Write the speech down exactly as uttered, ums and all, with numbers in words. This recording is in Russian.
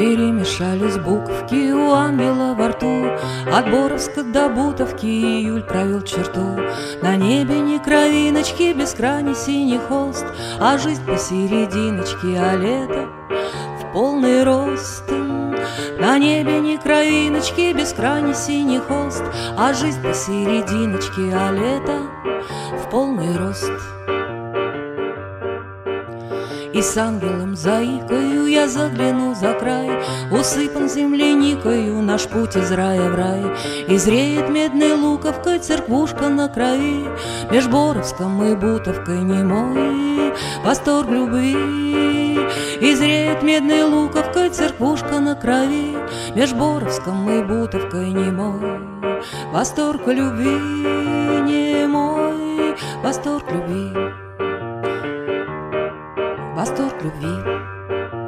Перемешались буковки у ангела во рту. От Боровска до Бутовки июль провел черту. На небе ни кровиночки, бескрайний синий холст, а жизнь посерединочке, а лето в полный рост. На небе ни кровиночки, бескрайний синий холст, а жизнь посерединочке, а лето в полный рост. И с ангелом заикою я загляну за край, усыпан земляникою наш путь из рая в рай. И зреет медной луковкой церквушка на крови, меж Боровском и Бутовкой немой восторг любви. И зреет медной луковкой церквушка на крови, меж Боровском и Бутовкой немой восторг любви, немой восторг любви. Восторг любви.